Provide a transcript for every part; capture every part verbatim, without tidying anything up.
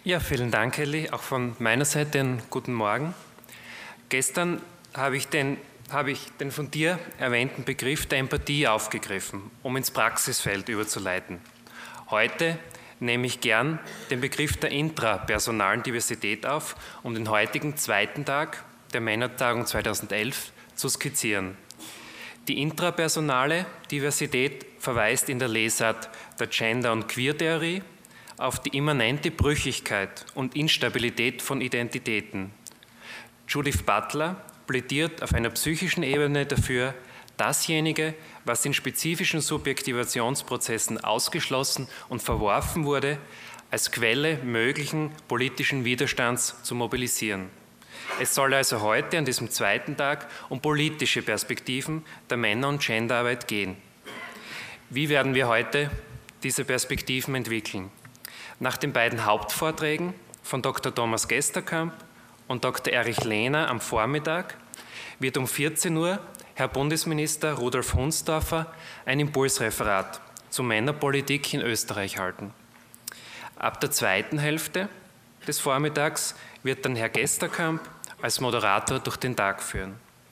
Ja, vielen Dank, Elli. Auch von meiner Seite einen guten Morgen. Gestern habe ich, den, habe ich den von dir erwähnten Begriff der Empathie aufgegriffen, um ins Praxisfeld überzuleiten. Heute nehme ich gern den Begriff der intrapersonalen Diversität auf, um den heutigen zweiten Tag der Männertagung zweitausendelf zu skizzieren. Die intrapersonale Diversität verweist in der Lesart der Gender- und Queer-Theorie auf die immanente Brüchigkeit und Instabilität von Identitäten. Judith Butler plädiert auf einer psychischen Ebene dafür, dasjenige, was in spezifischen Subjektivationsprozessen ausgeschlossen und verworfen wurde, als Quelle möglichen politischen Widerstands zu mobilisieren. Es soll also heute an diesem zweiten Tag um politische Perspektiven der Männer- und Genderarbeit gehen. Wie werden wir heute diese Perspektiven entwickeln? Nach den beiden Hauptvorträgen von Doktor Thomas Gesterkamp und Doktor Erich Lehner am Vormittag wird um vierzehn Uhr Herr Bundesminister Rudolf Hunsdorfer ein Impulsreferat zur Männerpolitik in Österreich halten. Ab der zweiten Hälfte des Vormittags wird dann Herr Gesterkamp als Moderator durch den Tag führen.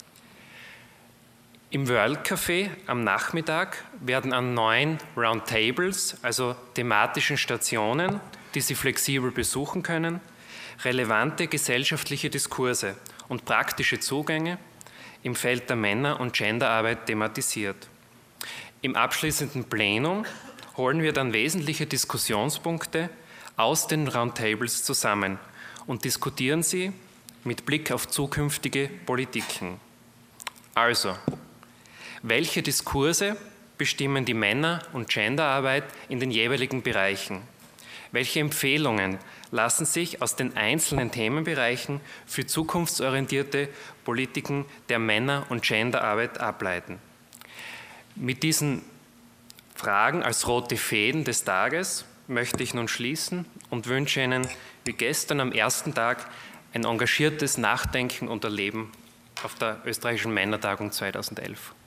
Im World Café am Nachmittag werden an neun Roundtables, also thematischen Stationen, die Sie flexibel besuchen können, relevante gesellschaftliche Diskurse und praktische Zugänge im Feld der Männer- und Genderarbeit thematisiert. Im abschließenden Plenum holen wir dann wesentliche Diskussionspunkte aus den Roundtables zusammen und diskutieren sie mit Blick auf zukünftige Politiken. Also, welche Diskurse bestimmen die Männer- und Genderarbeit in den jeweiligen Bereichen? Welche Empfehlungen lassen sich aus den einzelnen Themenbereichen für zukunftsorientierte Politiken der Männer- und Genderarbeit ableiten? Mit diesen Fragen als rote Fäden des Tages möchte ich nun schließen und wünsche Ihnen wie gestern am ersten Tag ein engagiertes Nachdenken und Erleben auf der österreichischen Männertagung zweitausendelf.